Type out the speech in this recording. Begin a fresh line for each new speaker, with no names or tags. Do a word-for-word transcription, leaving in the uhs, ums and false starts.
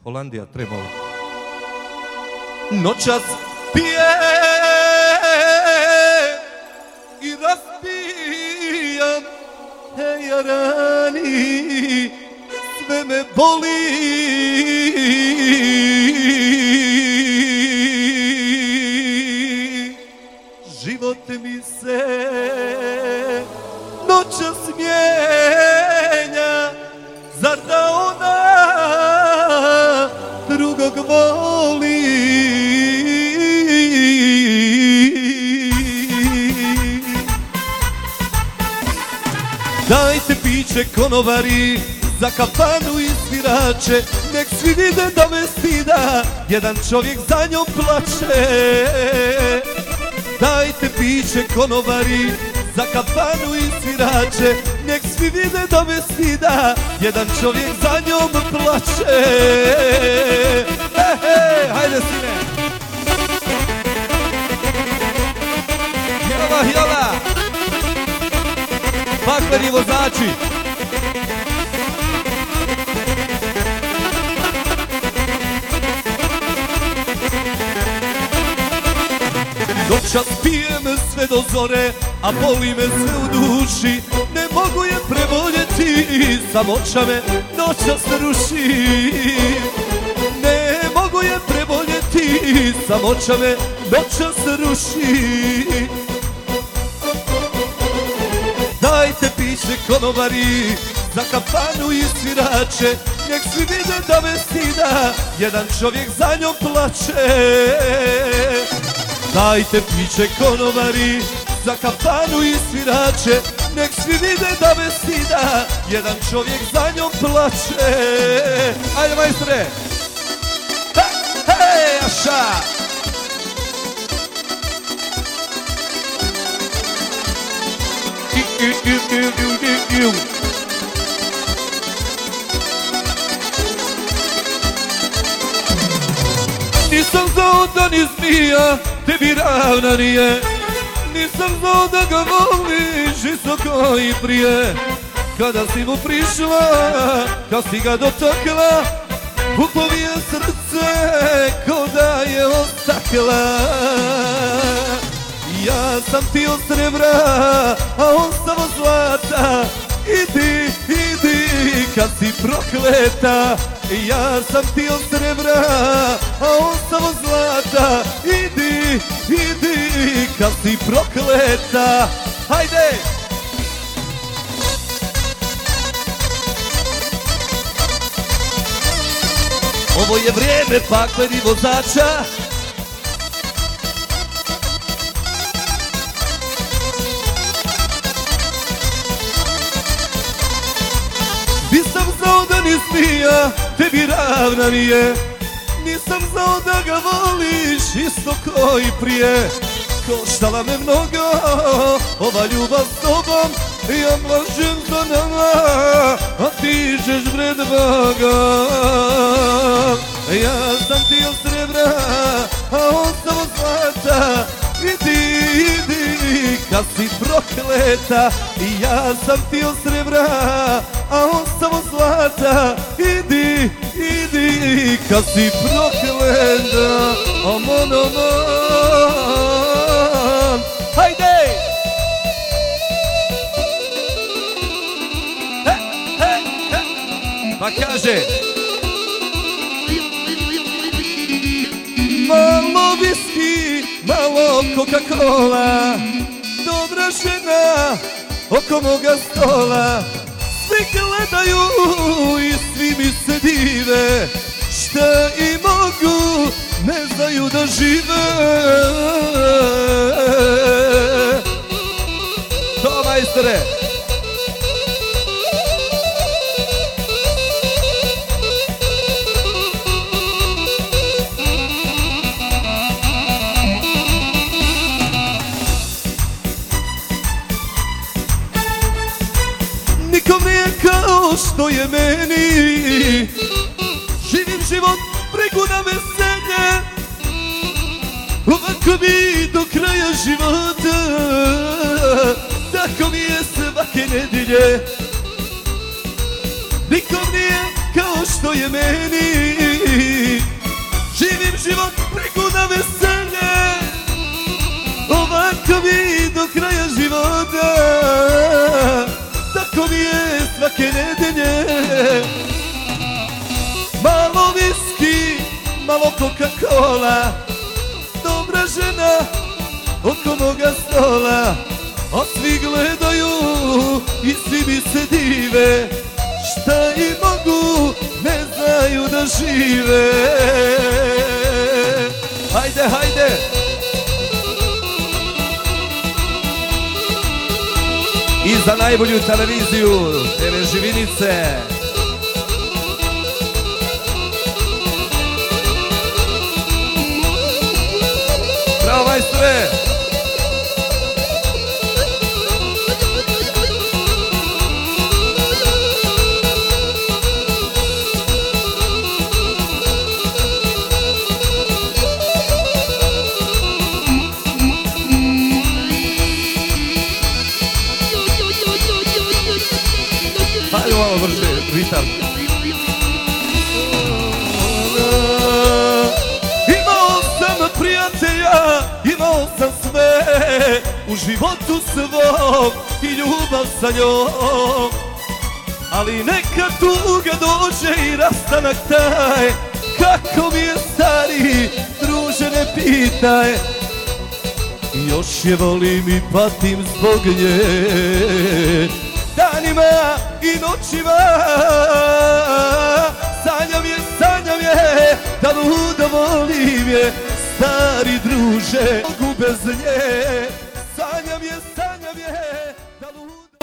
Holandija trebala. Noćas pije i raspijam, hej jarani, sve me boli. Život mi se noćas mijenja, zar da ona drugog voli? Dajte piće konobari, za kafanu i svirače, nek svi vide da me stida, jedan čovjek za njom plače. Dajte piće konobari, za kafanu i svirače, nek svi vide da me stida, jedan čovjek za njom plače. He he, hajde sine. Jela, jela. Bakleri vozači. Noćas pijem sve do zore, a boli me sve u duši. Ne mogu je preboljeti, samoća me noćas ruši. Ne mogu je preboljeti, samoća me noćas ruši. Dajte piće konobari, za kafanu i svirače, nek svi vide da me stida, jedan čovjek za njom plače. Dajte piće konobari, za kafanu i svirače, nek svi vide da me stida, jedan čovjek za njom plače. Ajde majstore! Hej, aša! Nisam znao da ni zmija tebi ravna nije, nisam znao da ga voliš visoko i prije. Kada si mu prišla, kad si ga dotakla, puklo mi je srce ko da je ostakla. Ja sam ti od srebra, a on samo zlata. Idi, idi, kad si prokleta. Ja sam ti od srebra, a on samo zlata. Idi, idi, kad si prokleta. Hajde! Ovo je vrijeme pakleri vozača. Nisam znao da ni zmija tebi ravna nije, nisam znao da ga voliš isto ko i prije. Koštala me mnogo ova ljubav s tobom, ja mlažem za nama, a ti ćeš pred Bogom. Ja sam ti od srebra, a on samo zlata. Idi, idi, kad si prokleta. Ja sam ti od srebra, a on samo zlata. Idi, idi, kad si prokleta. Amon, amon. Hajde! He, he, he. Pa kaže malo viski, malo Coca-Cola, dobra žena oko moga stola. Svi gledaju i svi mi se dive, šta i mogu, ne znaju da žive. To majstore! Nikom nije kao što je meni, živim život preko na veselje, ovako mi do kraja života, tako mi je svake nedelje. Nikom nije kao što je meni, malo Coca-Cola. Dobra žena oko moga stola, a svi gledaju i svi mi se dive. Šta i mogu, ne znaju da žive. Hajde, hajde. I za najbolju televiziju te ve Živinice. Bravo, majstore! Hajde malo brže, ritam. Imao sam prijatelja, imao sam sve u životu svom i ljubav sa njom. Ali neka tuga dođe i rastanak taj, kako mi je stari, druže ne pitaj. Još je volim i patim zbog nje, danima i noćima. Sanjam je, sanjam je, da ludo volim je, stari druže, mogu bez nje. Sanjam je, sanjam je.